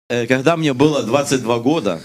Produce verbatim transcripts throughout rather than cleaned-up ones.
Когда мне было двадцать два года,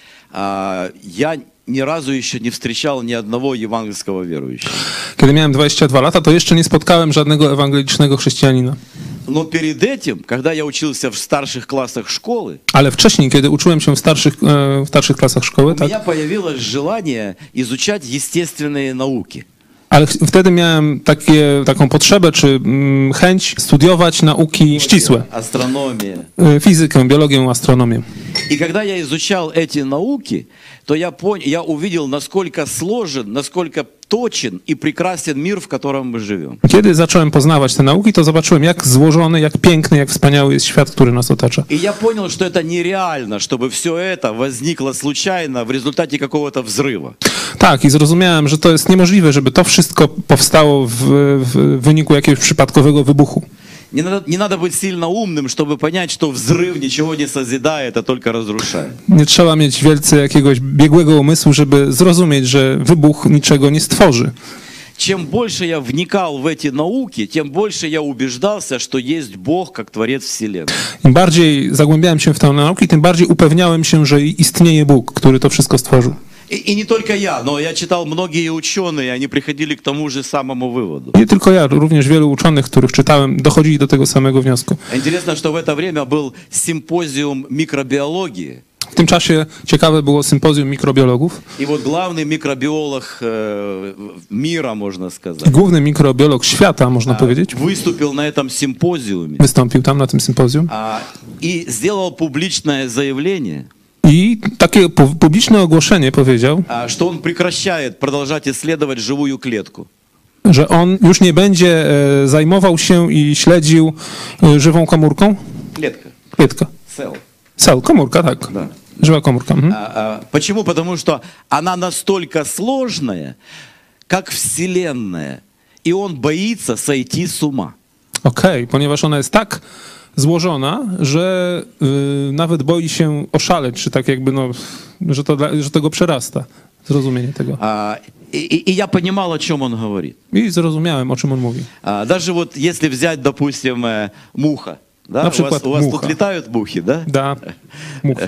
я ни разу еще не встречал ни одного евангельского верующего. Kiedy miałem dwadzieścia dwa lata, to jeszcze nie spotkałem żadnego ewangelicznego chrześcijanina. Но перед этим, когда я учился в старших классах школы, Ale wcześniej, kiedy uczyłem się w starszych, e, w starszych klasach szkoły, у tak, меня появилось желание изучать естественные науки. ale ch- wtedy miałem takie, taką potrzebę czy mm, chęć studiować nauki ścisłe. Астрономия. E, Fizykę, biologię, astronomię. И когда я изучал эти науки, то я понял, я увидел, насколько сложен, насколько точен и прекрасен мир, в котором мы живем. Kiedy zacząłem poznawać te nauki, to zobaczyłem, jak złożony, jak piękny, jak wspaniały jest świat, który nas otacza. И я понял, что это нереально, чтобы все это возникло случайно в результате какого-то взрыва. Tak, i zrozumiałem, że to jest niemożliwe, żeby to wszystko powstało w, w wyniku jakiegoś przypadkowego wybuchu. Не надо, не надо быть сильно умным, чтобы понять, что взрыв ничего не созидает, а только разрушает. Nie trzeba mieć wielce jakiegoś biegłego umysłu, żeby zrozumieć, że wybuch niczego nie stworzy. Чем больше я вникал в эти науки, тем больше я убеждался, что есть Бог как Творец Вселенной. Im bardziej zagłębiałem się w te nauki, tym bardziej upewniałem się, że istnieje Bóg, który to wszystko stworzył. И, и не только я, но я читал многие ученые, они приходили к тому же самому выводу. Nie tylko ja, również wielu uczonych, których czytałem, dochodzili do tego samego wniosku. Интересно, что в это время был симпозиум микробиологии. W tym czasie ciekawe było sympozjum mikrobiologów. И вот главный микробиолог э, мира, можно сказать, Główny mikrobiolog świata, można powiedzieć, выступил на этом симпозиуме wystąpił tam na tym sympozjum а, и сделал публичное заявление, i takie pu- publiczne ogłoszenie powiedział, а, что он прекращает продолжать исследовать живую клетку. że on już nie będzie e, zajmował się i śledził e, żywą komórką. Клетка, Klietka. cell. Cell, komórka, tak. Да. Żywa komórka. Mhm. А, а, почему? Потому что она настолько сложная, как Вселенная, и он боится сойти с ума. Okej, ponieważ ona jest tak złożona, że y, nawet boi się oszaleć, czy tak jakby, no, że, to, dla- że tego przerasta. Zrozumienie tego. А, и, и- и я понимал, о чем он говорит. I zrozumiałem, o czym on mówi. А, даже вот если взять, допустим, э, муха, да? На у вас, przykłад у вас муха. тут летают мухи, да? Da, muchy.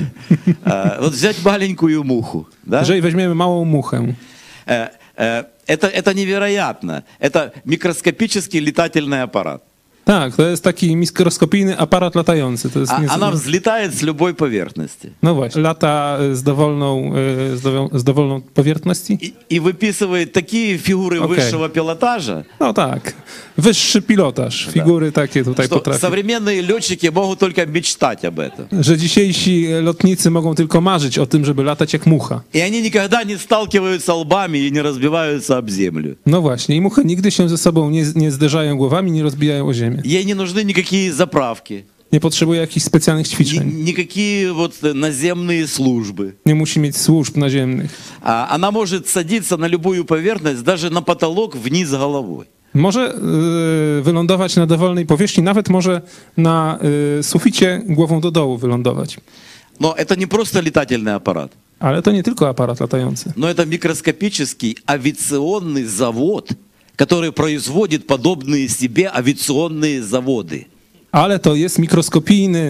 А, вот взять маленькую муху, да? Jeżeli weźmiemy małą muchę, Э, э, это, это невероятно. Это микроскопический летательный аппарат. tak, to jest taki mikroskopijny aparat latający. To jest А, nieco- она взлетает с любой поверхности. No właśnie, lata z dowolną, y, z dowol- z dowolną powierzchności. И, и выписывает такие фигуры Окей. высшего пилотажа, No tak, wyższy pilotaż, figury takie tutaj что potrafi. современные летчики могут только мечтать об этом. Że dzisiejsi lotnicy mogą tylko marzyć o tym, żeby latać jak mucha. И они никогда не сталкиваются лбами и не разбиваются об землю. No właśnie, i muchy nigdy się ze sobą nie, nie zderzają głowami, nie rozbijają o ziemię. Ей не нужны никакие заправки, Nie potrzebuje jakichś specjalnych ни- ćwiczeń. никакие вот наземные службы. Nie musi mieć służb naziemnych. А Она может садиться на любую поверхность, даже на потолок вниз головой. Może y, wylądować na dowolnej powierzchni, nawet może na y, suficie głową do dołu wylądować. Но это не просто летательный аппарат, Ale to nie tylko aparat latający. но это микроскопический авиационный завод, который производит подобные себе авиационные заводы. Ale to jest mikroskopijny,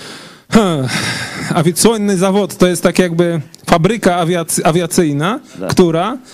hmm, awiacyjny zawód. To jest tak jakby fabryka awiac- awiacyjna, Tak. która y,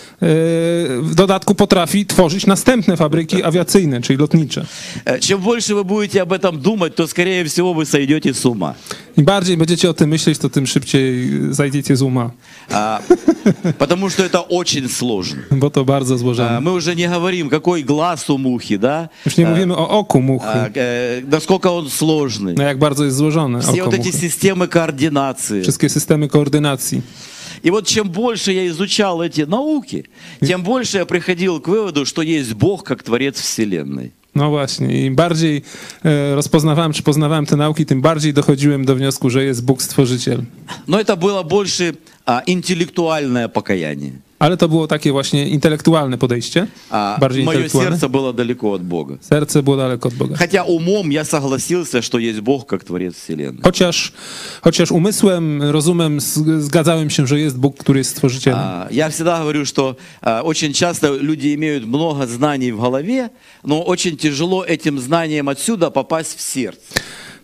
w dodatku potrafi tworzyć następne fabryki awiacyjne, czyli lotnicze. Э, Чем больше вы будете об этом думать, то, скорее всего, вы сойдете с ума. Im bardziej będziecie o tym myśleć, to tym szybciej zajdziecie z uma, А, Потому что это очень сложно. bo to bardzo А, złożone. Мы уже не говорим, какой глаз у мухи, да? Już nie mówimy o oku muchy, А, э, Насколько он сложный. no jak bardzo jest złożone Все oko вот эти muchy. системы координации. Wszystkie systemy koordynacji. И вот чем больше я изучал эти науки, тем больше я приходил к выводу, что есть Бог как Творец Вселенной. No właśnie, im bardziej e, rozpoznawałem czy poznawałem te nauki, tym bardziej dochodziłem do wniosku, że jest Bóg Stworzyciel. Но это было больше а, интеллектуальное покаяние. Ale to było takie właśnie intelektualne podejście, А bardziej мое intelektualne. сердце было далеко от Бога. Serce było daleko od Boga. Хотя умом я согласился, что есть Бог как Творец Вселенной. Chociaż, chociaż umysłem, rozumem z- zgadzałem się, że jest Bóg, który jest Stworzycielem. А, Я всегда говорю, что а, очень часто люди имеют много знаний в голове, но очень тяжело этим знанием отсюда попасть в сердце.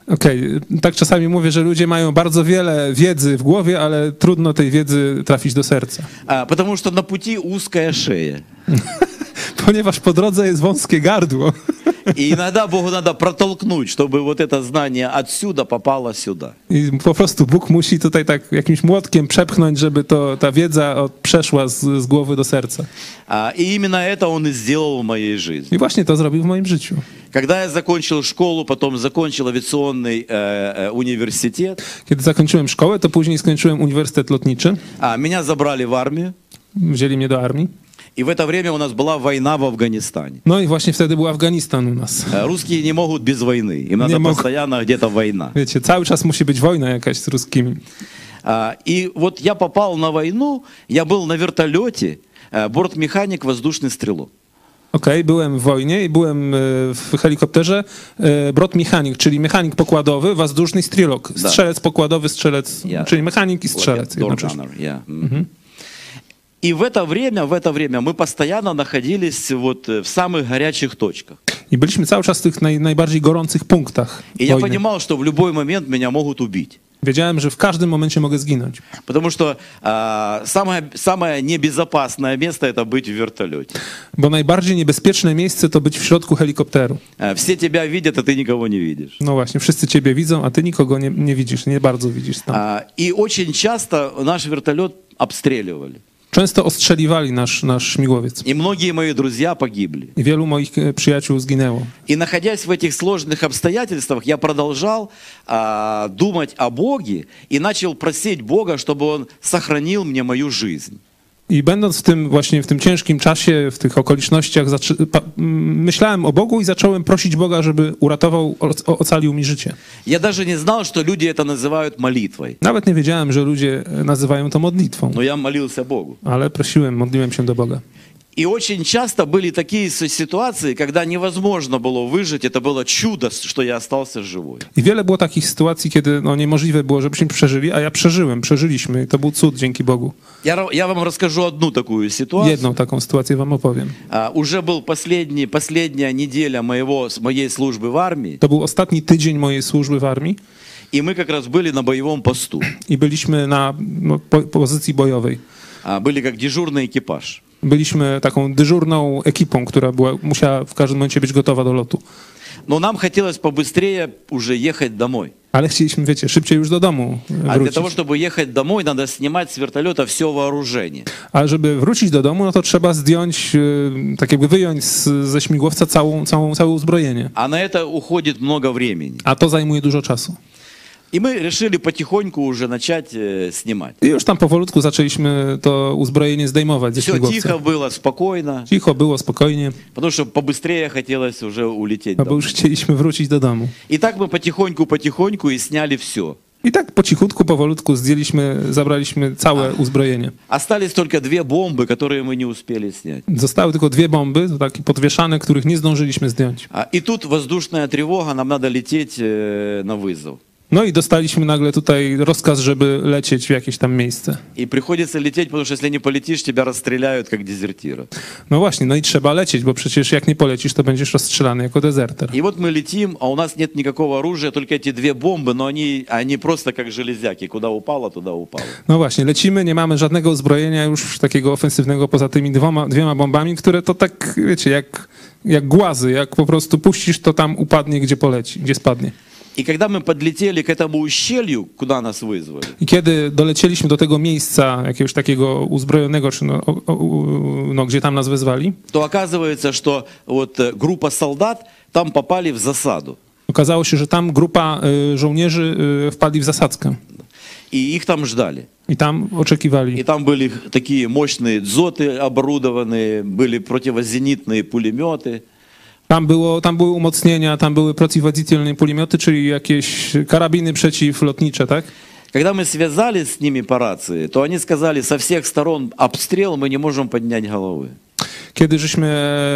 Okej, tak czasami mówię, że ludzie mają bardzo wiele wiedzy w głowie, ale trudno tej wiedzy trafić do serca. А, потому что на пути узкая шея. Ponieważ po drodze jest wąskie gardło. И иногда Богу надо протолкнуть, чтобы вот это знание отсюда попало сюда. I po prostu Bóg musi tutaj tak jakimś młotkiem przepchnąć, żeby to, ta wiedza od, przeszła z, z głowy do serca. А, и именно это Он и сделал в моей жизни. I właśnie to zrobił w moim życiu. Когда я закончил школу, потом закончил авиационный э, э, университет, Kiedy zakończyłem szkołę, to później skończyłem Uniwersytet Lotniczy. а, меня забрали в армию, Wzięli mnie do armii. и в это время у нас была война в Афганистане. No i właśnie wtedy był Afganistan u nas. Э, Русские не могут без войны, им надо могут. постоянно где-то война. Wiecie, cały czas musi być wojna jakaś z ruskimi. А, И вот я попал на войну, я был на вертолете, э, бортмеханик, воздушный стрелок. Okej, byłem w wojnie i byłem e, w helikopterze e, brot mechanik, czyli mechanik pokładowy, воздушный стрелок. Da. Strzelec pokładowy, strzelec, Ja. czyli mechanik i strzelec Door jednocześnie. gunner, yeah. Мгм. И в это время, в это время мы постоянно находились вот в самых горячих точках. I byliśmy cały czas w tych naj, najbardziej gorących punktach И я wojny. понимал, что в любой момент меня могут убить. Wiedziałem, że w każdym momencie mogę zginąć. Потому что а, самое, самое небезопасное место это быть в вертолете. Bo najbardziej niebezpieczne miejsce to być w środku helikopteru. А, все тебя видят, а ты никого не видишь. No właśnie, wszyscy ciebie widzą, a ty nikogo nie, nie widzisz, nie bardzo widzisz tam. А, и очень часто наш вертолет обстреливали. Często ostrzeliwali nasz, nasz śmigłowiec. И многие мои друзья погибли. I wielu moich e, przyjaciół zginęło. И находясь в этих сложных обстоятельствах, я продолжал а, думать о Боге и начал просить Бога, чтобы Он сохранил мне мою жизнь. I będąc w tym właśnie w tym ciężkim czasie, w tych okolicznościach, zaczy- pa- m, myślałem o Bogu i zacząłem prosić Boga, żeby uratował, o- ocalił mi życie. Я даже не знал, что люди это называют молитвой. Nawet nie wiedziałem, że ludzie nazywają to modlitwą, Но я молился Богу. ale prosiłem, modliłem się do Boga. И очень часто были такие с- ситуации, когда невозможно было выжить. Это было чудо, что я остался живой. I wiele było takich sytuacji, kiedy no, niemożliwe było, żebyśmy przeżyli, a ja przeżyłem, przeżyliśmy i to był cud dzięki Bogu. Я, ра- я вам расскажу одну такую ситуацию. Jedną taką sytuację wam opowiem. А, уже был последний, последняя неделя моего, с- моей службы в армии, To był ostatni tydzień mojej służby w armii и мы как раз были на боевом посту. i byliśmy na no, po, pozycji bojowej. А, были как дежурный экипаж. Byliśmy taką dyżurną ekipą, która była, musiała w każdym momencie być gotowa do lotu. Но нам хотелось побыстрее уже ехать домой. Ale chcieliśmy, wiecie, szybciej już do domu А для wrócić. того, чтобы ехать домой, надо снимать с вертолета все вооружение. A żeby wrócić do domu, no to trzeba zdjąć, e, tak jakby wyjąć z, ze śmigłowca całą, całą, całe uzbrojenie. А на это уходит много времени. A to zajmuje dużo czasu. И мы решили потихоньку уже начать э, снимать. I już tam powolutku zaczęliśmy to uzbrojenie zdejmować ze Все śmigłowca. тихо было, спокойно, Cicho było, spokojnie, потому что побыстрее хотелось уже улететь no bo домой. już chcieliśmy wrócić do domu. И так мы потихоньку-потихоньку и сняли все. I tak po cichutku, powolutku zdjęliśmy, zabraliśmy całe uzbrojenie. Остались только две бомбы, которые мы не успели снять. Zostały tylko dwie bomby, to takie podwieszane, których nie zdążyliśmy zdjąć. А, И тут воздушная тревога, нам надо лететь э, на вызов. No i dostaliśmy nagle tutaj rozkaz, żeby lecieć w jakieś tam miejsce. И приходится лететь, потому что если не полетишь, тебя расстреляют как дезертира. No właśnie, no i trzeba lecieć, bo przecież jak nie polecisz, to będziesz rozstrzelany jako dezerter. И вот мы летим, а у нас нет никакого оружия, только эти две бомбы, но они, они просто как железяки. Куда упало, туда упало. No właśnie, lecimy, nie mamy żadnego uzbrojenia już takiego ofensywnego poza tymi dwoma, dwiema bombami, które to tak, wiecie, jak, jak głazy, jak po prostu puścisz, to tam upadnie, gdzie poleci, gdzie spadnie. И когда мы подлетели к этому ущелью, куда нас вызвали, I kiedy dolecieliśmy do tego miejsca jakiegoś takiego uzbrojonego, czy no, o, o, no, gdzie tam nas wezwali, то оказывается, что вот э, группа солдат там попали в засаду. okazało się, że tam grupa y, żołnierzy y, wpadli w zasadzkę И их там ждали. i tam oczekiwali. И там были такие мощные дзоты оборудованные, были противозенитные пулеметы. Tam, było, tam były umocnienia, tam były przeciwwodzitelne pulemioty, czyli jakieś karabiny przeciwlotnicze, tak? Когда мы связались с ними по рации, то они сказали, со всех сторон обстрел, мы не можем поднять головы. Kiedy żeśmy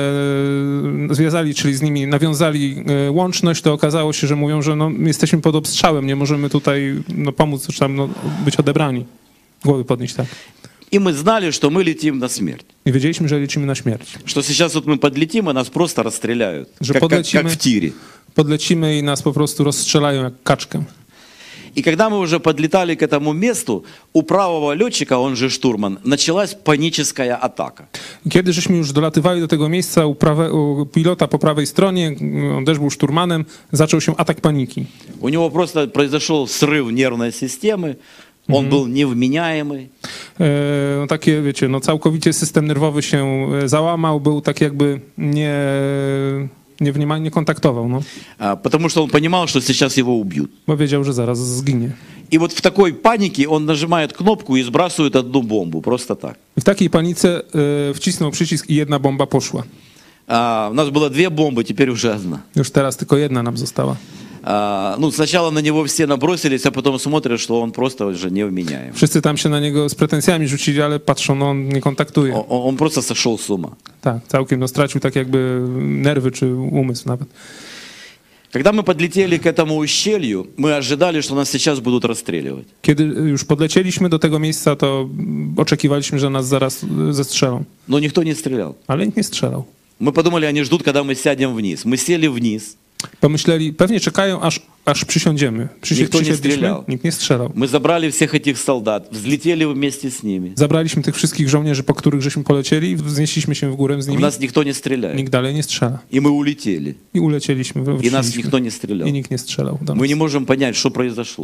e, związali, czyli z nimi nawiązali e, łączność, to okazało się, że mówią, że no, jesteśmy pod obstrzałem, nie możemy tutaj no, pomóc, czy tam no, być odebrani. Głowy podnieść, tak. И мы знали, что мы летим на смерть. I wiedzieliśmy, że lecimy na śmierć. Что сейчас вот мы подлетим, и нас просто расстреляют, Że как, как, podlecimy, как в тире. podlecimy i nas po prostu rozstrzelają jak kaczkę. И когда мы уже подлетали к этому месту, у правого летчика, он же штурман, началась паническая атака. Kiedy żeśmy już dolatywali do tego miejsca, u, prawe, u pilota po prawej stronie, on też był szturmanem, zaczął się atak paniki. У него просто произошел срыв нервной системы, он был невменяемый. E, no takie, wiecie, no całkowicie system nerwowy się załamał, był tak jakby nie, nie, nie, nie kontaktował, no. А, Потому что он понимал, что сейчас его убьют. Bo wiedział, że zaraz zginie. И вот в такой панике он нажимает кнопку и сбрасывает одну бомбу, просто так. I w takiej panice e, wcisnął przycisk i jedna bomba poszła. А, У нас было две бомбы, теперь уже одна. Już teraz tylko jedna nam została. А, Ну, сначала на него все набросились, а потом смотрят, что он просто уже невменяем. Wszyscy tam się na niego z pretensjami rzucili, ale patrzą, no on nie kontaktuje. Он, он просто сошел с ума. Tak, całkiem no, stracił tak jakby nerwy czy umysł nawet. Когда мы подлетели к этому ущелью, мы ожидали, что нас сейчас будут расстреливать. Kiedy już podlecieliśmy do tego miejsca, to oczekiwaliśmy, że nas zaraz zestrzelą. Но никто не стрелял. Ale nikt nie strzelał. Мы подумали, они ждут, когда мы сядем вниз. Мы сели вниз. Pomyśleli, pewnie czekają, aż, aż przysiądziemy. Przysi- Nikt nie przysiedliśmy, strzelał. nikt nie strzelał. Мы забрали всех этих солдат, взлетели вместе с ними. Zabraliśmy tych wszystkich żołnierzy, po których żeśmy polecieli, wznieśliśmy się w górę z В nimi. нас никто не стреляет. Nikt dalej nie strzela. И мы улетели. I ulecieliśmy, И нас wróciliśmy. никто не стрелял. I nikt nie strzelał do Мы nas. не можем понять, что произошло.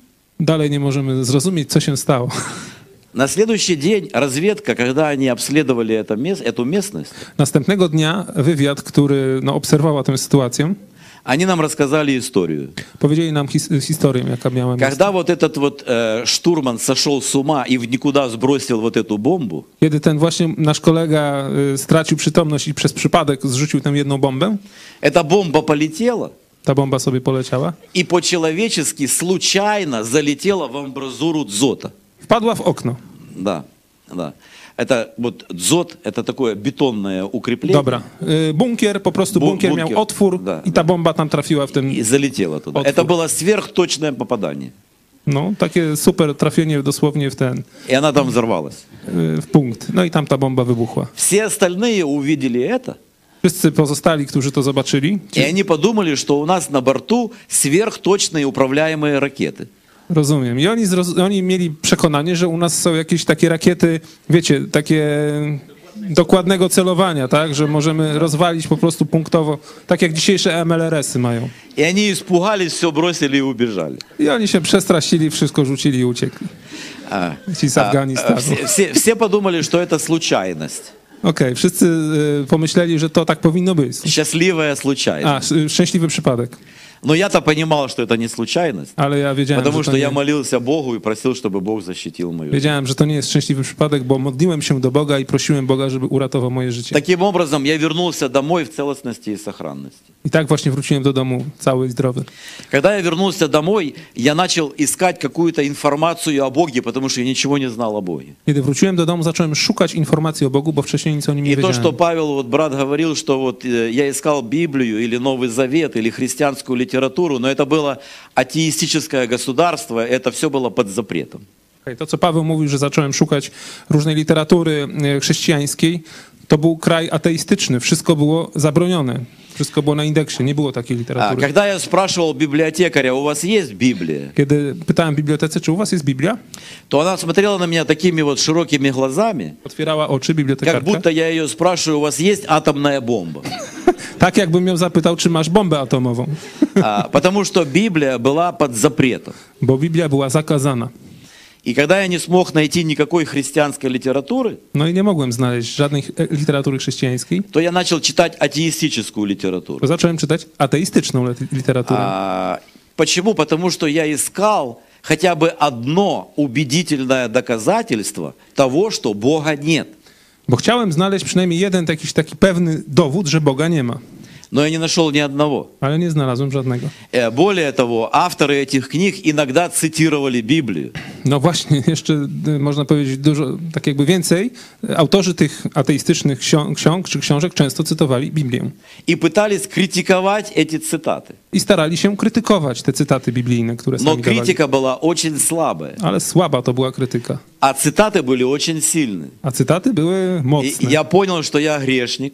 Dalej nie możemy zrozumieć, co się stało. На следующий день разведка, когда они обследовали это мест, эту местность, Następnego dnia wywiad, który no, obserwował tę sytuację, они нам рассказали историю. powiedzieli nam his- historię, jaka miała miejsce. Когда вот этот вот э, штурман сошел с ума и в никуда сбросил вот эту бомбу, Kiedy ten właśnie nasz kolega y, stracił przytomność i przez przypadek zrzucił tę jedną bombę, эта бомба полетела ta bomba sobie poleciała, и по-человечески случайно залетела в амбразуру дзота. wpadła w okno. Да, да. Это вот дзот, это такое бетонное укрепление. Dobra. Y, Bunkier, po prostu Bu- bunkier bunkier. miał otwór Da, i ta bomba tam trafiła w ten, И залетела туда. Отвор. Это было сверхточное попадание. no, takie super trafienie dosłownie w ten, И она там взорвалась. y, w punkt. No i tam ta bomba wybuchła. Все остальные увидели это, Wszyscy pozostali, którzy to zobaczyli, и они подумали, что у нас на борту сверхточные управляемые ракеты. rozumiem. I oni, zroz- oni mieli przekonanie, że u nas są jakieś takie rakiety, wiecie, takie dokładnego celowania, tak, że możemy rozwalić po prostu punktowo, tak jak dzisiejsze M L R S-y mają. И они испугались, все бросили и убежали. I oni się przestrasili, wszystko rzucili i uciekli. А, Ci z а, Afganistanu. все, все- все подумали, что это случайность. Okej, wszyscy y, pomyśleli, że to tak powinno być. Счастливая случайность. A, sz- szczęśliwy przypadek. Но я-то понимал, что это не случайность. Ale ja wiedziałem, Потому że что to я nie, молился Богу и просил, чтобы Бог защитил мою жизнь. wiedziałem, że to nie jest szczęśliwy przypadek, bo modliłem się do Boga i prosiłem Boga, żeby uratował moje życie. Таким образом, я вернулся домой в целостности и сохранности. I tak właśnie wróciłem do domu cały i zdrowy. Когда я вернулся домой, я начал искать какую-то информацию о Боге, потому что я ничего не знал о Боге. Kiedy wróciłem do domu, zacząłem szukać informacji o Bogu, bo wcześniej nic o nim nie И то, wiedziałem. что Павел, вот брат говорил, что вот э, я искал Библию или Новый Завет или христианскую литературу, но это было атеистическое государство, это все было под запретом. Okej, to, co Paweł mówił, że zacząłem szukać różnej literatury e, chrześcijańskiej, to był kraj ateistyczny. Wszystko było zabronione. Wszystko było na indeksie. Nie było takiej А, literatury. когда я спрашивал библиотекаря, у вас есть Библия? Kiedy pytałem w bibliotece, czy u was jest Biblia, То она смотрела на меня такими вот широкими глазами, otwierała oczy как bibliotekarka. будто я ее спрашиваю, у вас есть атомная бомба? Tak jakbym ją zapytał, czy masz bombę atomową. А, Потому что Библия была под запретом. Bo Biblia była zakazana. И когда я не смог найти никакой христианской литературы, No i nie mogłem znaleźć żadnej e, literatury chrześcijańskiej, то я начал читать атеистическую литературу. to zacząłem czytać ateistyczną le- literaturę. А, Почему? Потому что я искал хотя бы одно убедительное доказательство того, что Бога нет. Bo chciałem znaleźć przynajmniej jeden jakiś taki pewny dowód, że Boga nie ma. Но я не нашел ни одного. Ale nie znalazłem żadnego. Э, Более того, авторы этих книг иногда цитировали Библию. No właśnie, jeszcze y, można powiedzieć dużo, tak jakby więcej. Autorzy tych ateistycznych ksiąg, ksiąg czy książek często cytowali Biblię. И пытались критиковать эти цитаты. I starali się krytykować te cytaty biblijne, które Но sami dawali. критика была очень слабая, Ale słaba to była krytyka. а цитаты были очень сильные. A cytaty były И mocne. я понял, что я грешник,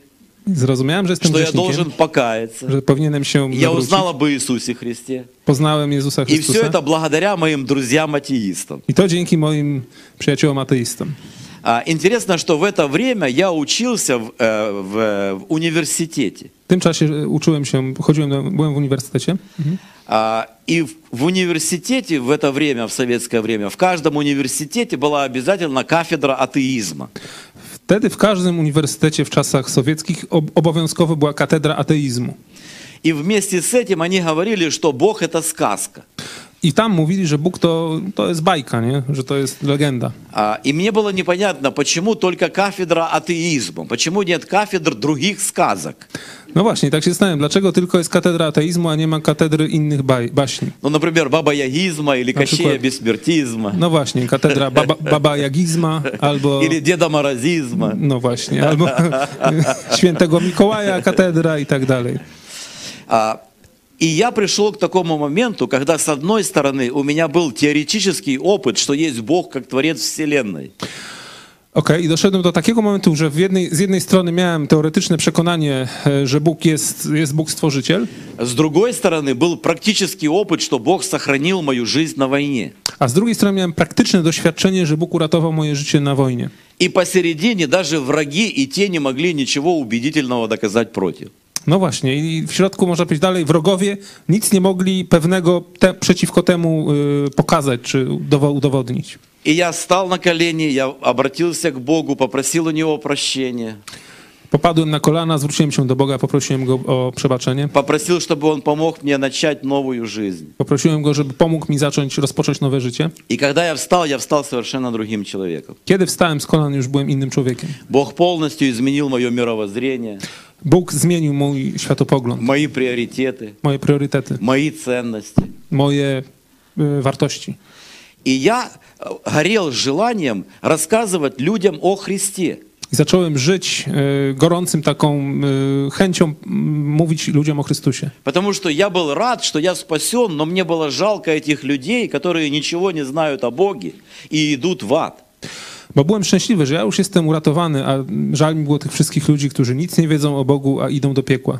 Zrozumiałem, że jestem что я grzesznikiem, должен покаяться. że powinienem się Я nawrócić. узнал об Иисусе Христе. Poznałem Jezusa И все Chrystusa. это благодаря моим друзьям-атеистам. I to dzięki moim przyjaciołom ateistom. А, Интересно, что в это время я учился в, э, в, в университете. W tym czasie uczyłem się, chodziłem, do, byłem w uniwersytecie. Mhm. А, И в, в университете в это время, в советское время, в каждом университете была обязательно кафедра атеизма. Wtedy w każdym uniwersytecie w czasach sowieckich ob- obowiązkowo była katedra ateizmu. И вместе с этим они говорили, что Бог это сказка. I tam mówili, że Bóg to, to jest bajka, nie? Że to jest legenda. А, И мне было непонятно, почему только кафедра атеизма, почему нет кафедр других сказок. No właśnie, tak się zastanawiam, dlaczego tylko jest katedra ateizmu, a nie ma katedry innych baj, baśni. Ну, например, баба-ягизма или Кощея бессмертизма, No właśnie, katedra baba, baba Jagizma albo... или Деда Морозизма. No właśnie, albo świętego Mikołaja katedra i tak dalej. А, И я пришел к такому моменту, когда, с одной стороны, у меня был теоретический опыт, что есть Бог как Творец Вселенной. Okej, i doszedłem do takiego momentu, że w jednej, z jednej strony miałem teoretyczne przekonanie, e, że Bóg jest, jest Bóg Stworzyciel, С другой стороны, был практический опыт, что Бог сохранил мою жизнь на войне. a z drugiej strony miałem praktyczne doświadczenie, że Bóg uratował moje życie na wojnie. И посередине даже враги и те не могли ничего убедительного доказать против. No właśnie, i w środku można powiedzieć dalej, wrogowie nic nie mogli pewnego te, przeciwko temu y, pokazać czy udowo- udowodnić. И я встал на колени, я обратился к Богу, попросил у Него прощения, Popadłem na kolana, zwróciłem się do Boga, poprosiłem Go o przebaczenie. попросил, чтобы Он помог мне начать новую жизнь. Poprosiłem Go, żeby pomógł mi zacząć, rozpocząć nowe życie. И когда я встал, я встал совершенно другим человеком. Kiedy wstałem z kolan, już byłem innym człowiekiem. Бог полностью изменил мое мировоззрение, Bóg zmienił mój światopogląd, мои приоритеты, moje priorytety, мои ценности. moje y, wartości. И я э, горел желанием рассказывать людям о Христе. I zacząłem żyć y, gorącym taką y, chęcią y, mówić ludziom o Chrystusie. Потому что я был рад, что я спасен, но мне было жалко этих людей, которые ничего не знают о Боге и идут в ад. Bo byłem szczęśliwy, że ja już jestem uratowany, a żal mi było tych wszystkich ludzi, którzy nic nie wiedzą o Bogu, a idą do piekła.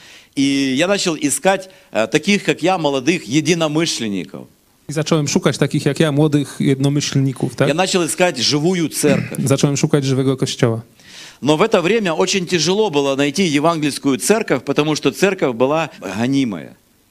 И я начал искать э, таких, как я, молодых единомышленников. I zacząłem szukać takich jak ja, młodych jednomyślników, tak? Я начал искать живую церковь. Zacząłem szukać żywego kościoła. Но в это время очень тяжело было найти евангельскую церковь, потому что церковь была гонимая.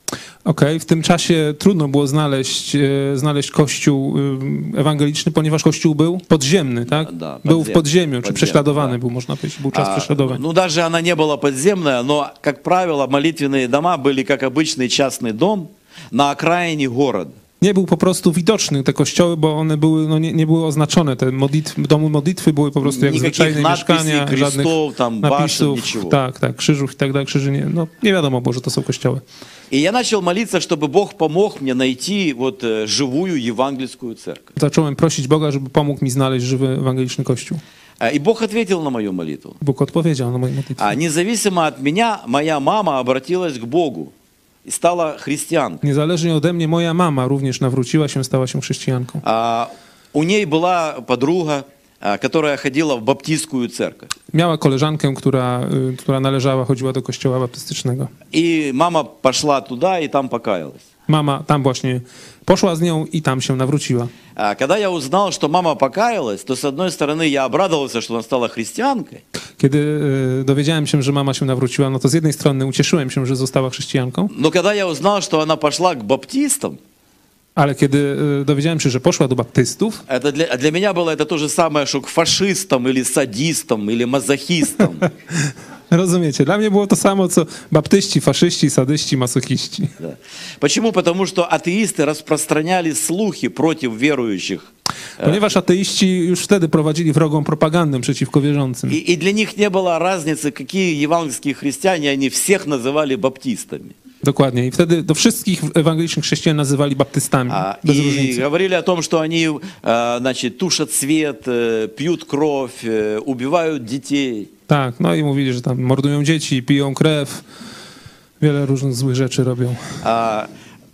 Okej, w tym czasie trudno było znaleźć, e, znaleźć kościół e, ewangeliczny, ponieważ kościół był podziemny, tak? Da, Był w podziem- podziemiu, czy podziemny, prześladowany tak. był, można powiedzieć, był czas А, prześladowań. ну, даже она не была подземная, но, как правило, молитвенные дома были как обычный частный дом на окраине города. Nie był po prostu widoczny te kościoły, bo one były, no nie, nie były oznaczone. Te modlitwy, domy modlitwy były po prostu jak Никаких zwyczajne надписей, mieszkania, żadnych крестов, там, башен, napisów, ничего. tak, tak, krzyżów i tak dalej, krzyży nie, no nie wiadomo było, że to są kościoły. И я начал молиться, чтобы Бог помог мне найти вот э, живую евангельскую церковь. Zacząłem prosić Boga, żeby pomógł mi znaleźć żywy ewangeliczny kościół. А, И Бог ответил на мою молитву. Bóg odpowiedział na moją modlitwę. А независимо от меня, моя мама обратилась к Богу и стала христианкой. Niezależnie ode mnie, moja mama również nawróciła się, stała się chrześcijanką. А, У ней была подруга, а, которая ходила в баптистскую церковь. Miała koleżankę, która, y, która należała, chodziła do kościoła baptystycznego. И мама пошла туда и там покаялась. Mama tam właśnie poszła z nią i tam się nawróciła. А Когда я узнал, что мама покаялась, то с одной стороны я обрадовался, что она стала христианкой, Kiedy y, dowiedziałem się, że mama się nawróciła, no to z jednej strony ucieszyłem się, że została chrześcijanką, но когда я узнал, что она пошла к баптистам, ale kiedy y, dowiedziałem się, że poszła do baptystów, это для, а для меня было это то же самое, что к фашистам или садистам или мазохистам. rozumiecie, dla mnie było to samo, co baptyści, faszyści, sadyści, masochiści. Да. Почему? Потому что атеисты распространяли слухи против верующих. Ponieważ ateiści już wtedy prowadzili wrogą propagandę przeciwko wierzącym. И, и для них не было разницы, какие евангельские христиане, они всех называли баптистами. Dokładnie. I wtedy do wszystkich ewangelicznych chrześcijan nazywali baptystami. А, Bez и różnicy. говорили о том, что они а, значит, тушат свет, э, пьют кровь, э, убивают детей. Tak, no i mówili, że tam mordują dzieci, piją krew, wiele różnych złych rzeczy robią. А,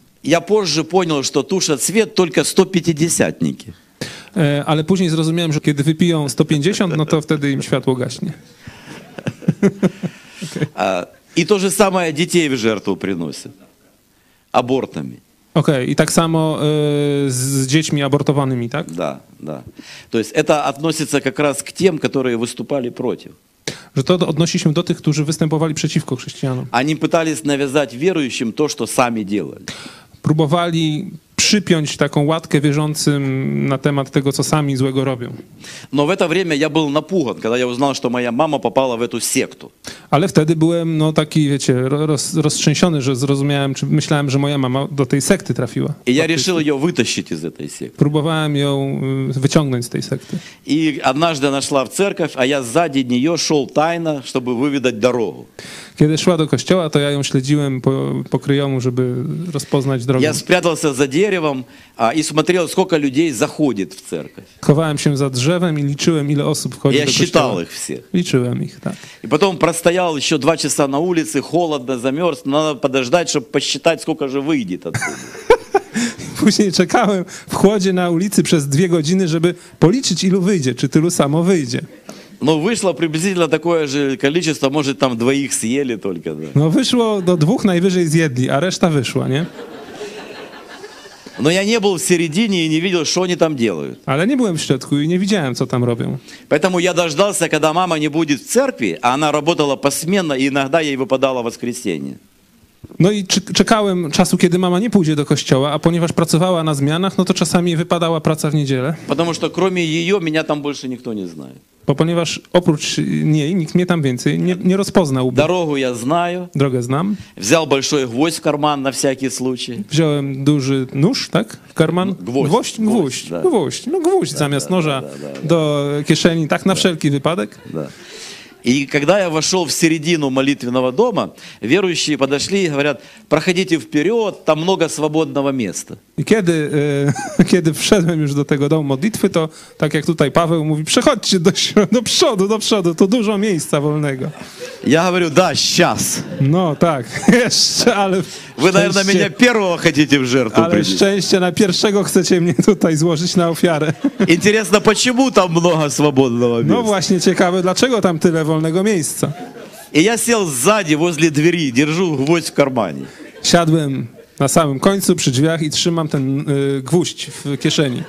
я позже понял, что тушат свет только стопятидесятники. E, ale później zrozumiałem, że kiedy wypiją sto pięćdziesiąt, no to wtedy im światło gaśnie. Okay. А, и то же самое детей в жертву приносят. Абортами. Okej, okay. I tak samo y, z dziećmi abortowanymi, tak? Да, да. То есть это относится как раз к тем, которые выступали против. Że to odnosi się do tych, którzy występowali przeciwko chrześcijanom. Они пытались навязать верующим то, что сами делали. Próbowali przypiąć taką łatkę wierzącym na temat tego, co sami złego robią. Но в это время я был напуган, когда я узнал, что моя мама попала в эту секту. Ale wtedy byłem no, taki, wiecie, roz, roztrzęsiony, że zrozumiałem, czy myślałem, że moja mama do tej sekty trafiła. И я решил ее вытащить из этой секты. Próbowałem ją wyciągnąć z tej sekty. И однажды она шла в церковь, а я сзади нее шел тайно, чтобы выведать дорогу. Kiedy szła do kościoła, to ja ją śledziłem po, po kryjomu, żeby rozpoznać drogę. Я спрятался за деревом а, и смотрел, сколько людей заходит в церковь. Chowałem się za drzewem i liczyłem, ile osób wchodzi Я do считал kościoła. их всех. Liczyłem ich, tak. И потом простоял еще два часа на улице, холодно, замерз. Надо подождать, чтобы посчитать, сколько же выйдет оттуда. Później czekałem w chłodzie na ulicy przez dwie godziny, żeby policzyć, ilu wyjdzie, czy tylu samo wyjdzie. Но вышло приблизительно такое же количество, может, там двоих съели только. Да. No wyszło do dwóch najwyżej zjedli, a reszta wyszła, nie? Но я не был в середине и не видел, что они там делают. Ale nie byłem w środku i nie widziałem, co tam robią. Поэтому я дождался, когда мама не будет в церкви, а она работала посменно, и иногда ей выпадало воскресенье. No i czekałem czasu, kiedy mama nie pójdzie do kościoła, a ponieważ pracowała na zmianach, no to czasami wypadała praca w niedzielę. Потому что кроме ее меня там больше никто не знает. Bo ponieważ oprócz niej nikt mnie tam więcej nie, nie rozpoznał. Дорогу я знаю. Drogę znam. Взял большой гвоздь в карман на всякий случай. Wziąłem duży nóż, tak? W karman. Gwóźdź. Gwóźdź, gwóźdź, Да. gwóźdź. No gwóźdź zamiast да, noża да, да, да. do kieszeni, tak na wszelki wypadek. Да. И когда я вошел в середину молитвенного дома, верующие подошли и говорят: проходите вперед, там много свободного места. I kiedy, e, kiedy wszedłem już do tego domu modlitwy, to tak jak tutaj Paweł mówi, przechodźcie do, do przodu, do przodu, to dużo miejsca wolnego. Я говорю: да, сейчас. No tak, jeszcze, ale Вы, наверное, меня первого хотите в жертву ale принести. szczęście na pierwszego chcecie mnie tutaj złożyć na ofiarę. Интересно, почему там много свободного No места? właśnie, ciekawe, dlaczego tam tyle wolnego miejsca. И я сел сзади, возле двери, держу гвоздь в кармане. Siadłem na samym końcu przy drzwiach i trzymam ten y, gwóźdź w kieszeni.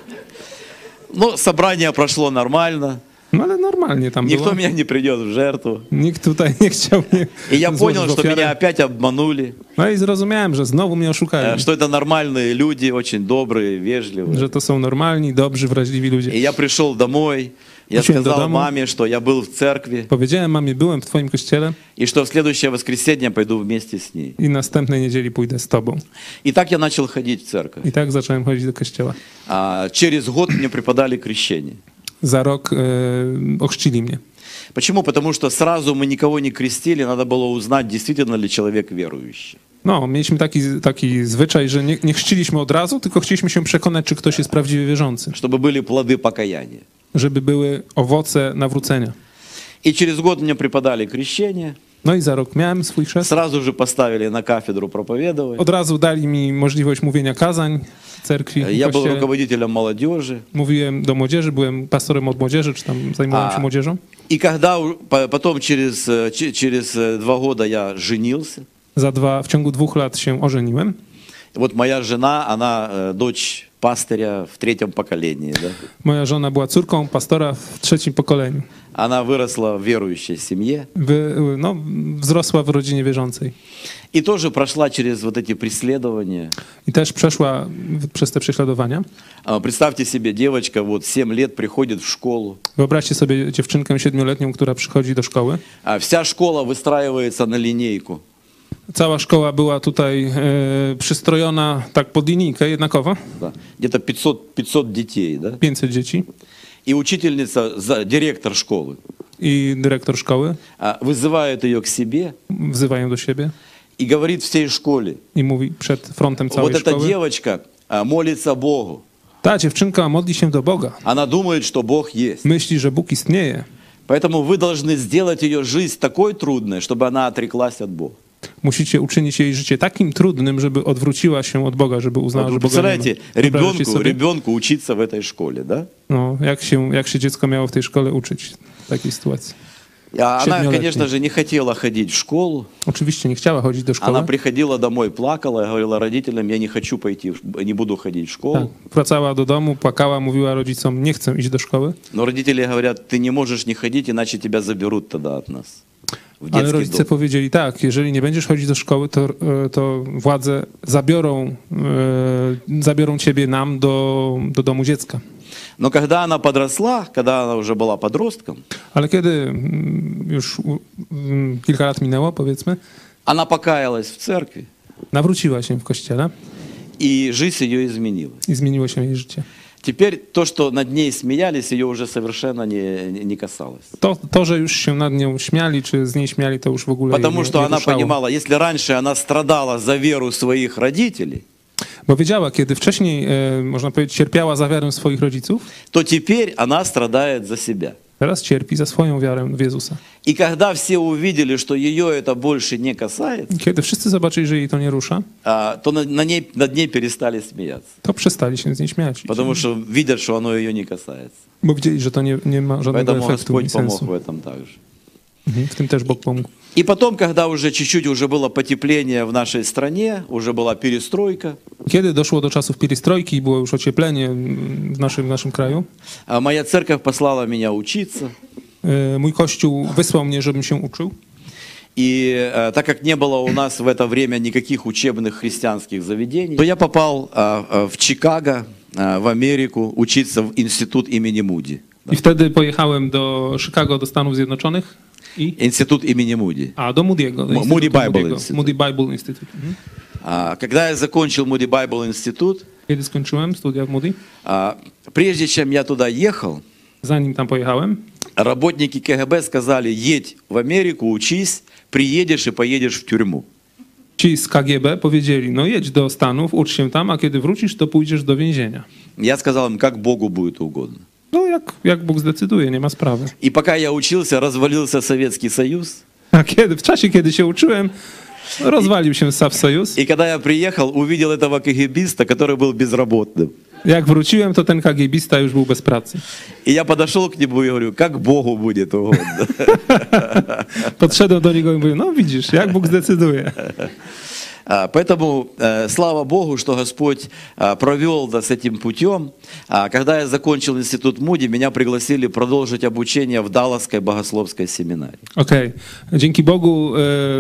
Но собрание прошло нормально. No ale normalnie tam Никто było. меня не принес в жертву. Nikt tutaj nie chciał mnie И я złożyć понял, w что ofiarę. меня опять обманули. No i zrozumiałem, że znowu mnie э, oszukali. Что это нормальные люди, очень добрые, вежливые. Że to są normalni, dobrzy, wrażliwi ludzie. И я пришел домой. Я Wróciłem do сказал domu. маме, что я был в церкви. Powiedziałem mamie, byłem w twoim kościele И что в следующее воскресенье пойду вместе с ней. i następnej niedzieli pójdę z tobą. И так я начал ходить в церковь. I tak zacząłem chodzić do kościoła. А через год мне преподали крещение. Za rok e, ochrzcili mnie. Почему? Потому что сразу мы никого не крестили, надо было узнать, действительно ли человек верующий. No, mieliśmy taki, taki zwyczaj, że nie, nie chrzciliśmy od razu, tylko chcieliśmy się przekonać, czy ktoś jest prawdziwie wierzący. Чтобы были плоды покаяния. Żeby były owoce nawrócenia. И через год мне преподали крещение. No i za rok miałem swój chrzest. Сразу же поставили на кафедру проповедовать. Od razu dali mi możliwość mówienia kazań w cerkwi, w Я был kościele. руководителем молодежи. Mówiłem do młodzieży, byłem pastorem od młodzieży, czy tam zajmowałem się A. młodzieżą. И когда у- по- потом через, э, че- через э, два года я женился. Za dwa, w ciągu dwóch lat się ożeniłem. Вот моя жена, она э, дочь пастыря в третьем поколении. Да? Moja żona była córką pastora w trzecim pokoleniu. Она выросла в верующей семье. Wy, no, wzrosła w rodzinie wierzącej. И тоже прошла через вот эти преследования. I też przeszła w- przez te prześladowania. А, Представьте себе, девочка вот семь лет приходит в школу. Wyobraźcie sobie dziewczynkę siedmioletnią, która przychodzi do szkoły. А Вся школа wystраивается на линейку. Cała szkoła była tutaj e, przystrojona tak pod linijkę jednakowo. Да. Где-то пятьсот, пятьсот детей. Да? pięćset dzieci. И учительница, за- директор школы, I dyrektor szkoły а, wызывает ее к себе wzywają do siebie и говорит всей школе: i mówi przed frontem вот całej эта szkoły. девочка а, молится Богу. Ta dziewczynka modli się do Boga. Она думает, что Бог есть. Myśli, że Bóg istnieje. Поэтому вы должны сделать ее жизнь такой трудной, чтобы она отреклась от Бога. Musicie uczynić jej życie takim trudnym, żeby odwróciła się od Boga, żeby uznała, Вот że вы Boga nie ma. представляете, Wyobraźcie ребенку, sobie, ребенку учиться в этой школе, да? no, jak, się, jak się dziecko miało w tej szkole uczyć w takiej sytuacji. А Она, Siedmioletni. конечно же, не хотела ходить в школу. Oczywiście nie chciała chodzić do Она szkoły. приходила домой, плакала, говорила родителям, я не хочу пойти, в- не буду ходить в Tak. школу. Wracała do domu, płakała, mówiła rodzicom, nie chcę iść do szkoły. Но родители говорят, ты не можешь не ходить, иначе тебя заберут тогда от нас в Ale детский rodzice дом. powiedzieli tak, jeżeli nie będziesz chodzić do szkoły, to, e, to władze zabiorą, e, zabiorą ciebie nam do, do domu dziecka. Но когда она подросла, когда она уже была подростком, Ale kiedy mm, już u- mm, kilka lat minęło, powiedzmy, она покаялась в церкви, nawróciła się w kościele и жизнь ее изменилась. i zmieniło się jej życie. Теперь то, что над ней смеялись, ее уже совершенно не, не- не касалось. To, to, że już się nad nią śmiali, czy z niej śmiali, to już w ogóle jej Потому nie, что nie она ruszało. понимала, если раньше она страдала за веру своих родителей, Bo wiedziała, kiedy wcześniej, e, można powiedzieć, cierpiała za wiarę swoich rodziców, то теперь она страдает за себя. teraz cierpi za swoją wiarę w Jezusa. И когда все увидели, что ее это больше не касается, Kiedy wszyscy zobaczyli, że jej to nie rusza, а, то на, на ней, над ней перестали смеяться. to przestali się z niej śmiać. Потому что видят, что оно ее не касается. Bo widzieli, że to nie, nie ma żadnego Поэтому efektu i Господь помог sensu. в этом также. Mhm, w tym też Bóg pomógł. И потом, когда уже чуть-чуть уже было потепление в нашей стране, уже была перестройка, Kiedy doszło do czasów pierstrojki i było już ocieplenie w naszym, w naszym kraju, а моя церковь послала меня учиться. e, mój kościół wysłał mnie, żebym się uczył. И э, так как не было у нас в это время никаких учебных христианских заведений, то я попал э, э, в Чикаго, э, в Америку, учиться в институт имени Муди. I wtedy pojechałem do Chicago, do Stanów Zjednoczonych i... Институт имени Муди. A, do Moody'ego. do Mo- Instytutu Moody Bible Moody'ego. Institute. Moody Bible Institute. Mhm. А, Когда я закончил Moody Bible институт, Kiedy skończyłem studia w Moody, а, прежде чем я туда ехал, zanim tam pojechałem, работники КГБ сказали, едь в Америку, учись, приедешь и поедешь в тюрьму. ci z K G B powiedzieli, no jedź do Stanów, ucz się tam, a kiedy wrócisz, to pójdziesz do więzienia. Я сказал им, как Богу будет угодно. No jak, jak Bóg zdecyduje, nie ma sprawy. И пока я учился, развалился Советский Союз. A kiedy, w czasie, kiedy się uczyłem, rozwalił się Saw Sojus. И когда я приехал, увидел этого КГБиста, который был безработным. Jak wróciłem, to ten KGBista już był bez pracy. И я подошел к нему и говорю, как Богу будет угодно. Podszedłem do niego i mówię, no widzisz, jak Bóg zdecyduje. А, Поэтому э, слава Богу, что Господь а, провел нас этим путем. А, Когда я закончил институт Муди, меня пригласили продолжить обучение в Далласской богословской семинарии. Okej, dzięki Bogu,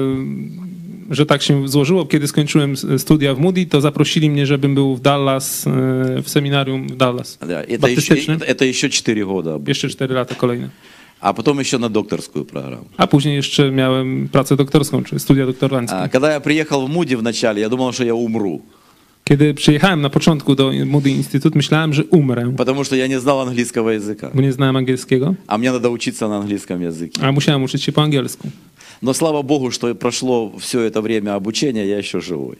e, że tak się złożyło, kiedy skończyłem s- studia w Moody, to zaprosili mnie, żebym był w Dallas, e, w seminarium w Dallas. Да, Это еще, Baptystycznym. это еще четыре года. Jeszcze cztery lata kolejne. А потом еще на докторскую программу. A później jeszcze miałem pracę doktorską, czy studia doktoranckie. А, Когда я приехал в Муди вначале, я думал, что я умру. Kiedy przyjechałem na początku do Moody Instytut, myślałem, że umrę, Потому что я не знал английского языка. bo nie znałem angielskiego, А мне надо учиться на английском языке. a musiałem uczyć się po angielsku. Но слава Богу, что прошло все это время обучения, я еще живой.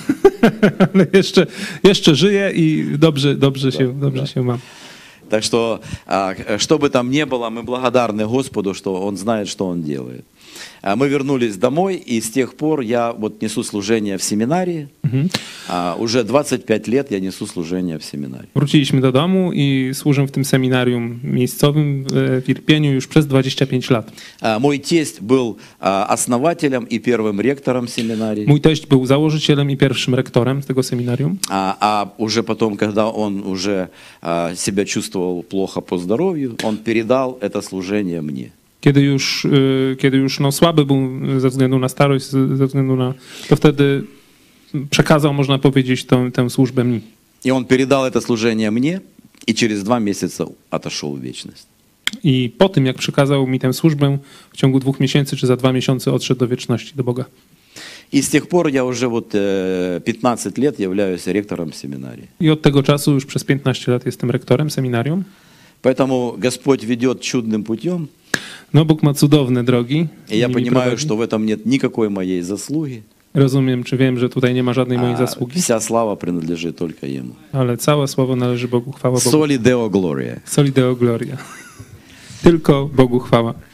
Ale jeszcze, jeszcze żyję i dobrze, dobrze, się, dobrze się mam. Так что, а, что бы там ни было, мы благодарны Господу, что Он знает, что Он делает. А, Мы вернулись домой, и с тех пор я вот несу служение в семинарии. А, Уже двадцать пять лет я несу служение в семинарии. Wróciliśmy do domu i służę w tym seminarium miejscowym w Irpieniu już przez dwadzieścia pięć lat. А, Мой тесть был а, основателем и первым ректором семинарии. Mój teść był założycielem i pierwszym rektorem tego seminarium, А, а уже потом, когда он уже а, себя чувствовал плохо по здоровью, он передал это служение мне. kiedy już, y, kiedy już no, słaby był ze względu na starość, z- ze względu na, to wtedy przekazał, można powiedzieć, tę, tę służbę mi. И он передал это служение мне, и через два месяца отошел в вечность. I po tym, jak przekazał mi tę służbę, w ciągu dwóch miesięcy czy za dwa miesiące odszedł do wieczności, do Boga. И с тех пор я уже вот э, пятнадцать лет являюсь ректором семинарии. I od tego czasu już przez piętnaście lat jestem rektorem seminarium. Поэтому Господь ведет чудным путем, No Bóg ma cudowne drogi. и я nimi понимаю, prowadzi. что в этом нет никакой моей заслуги. Rozumiem, czy wiem, że tutaj nie ma żadnej mojej А zasługi, вся слава принадлежит только Ему. ale całe sława należy Bogu, chwała Bogu. Soli Deo Gloria. Soli Deo Gloria. Tylko Bogu chwała.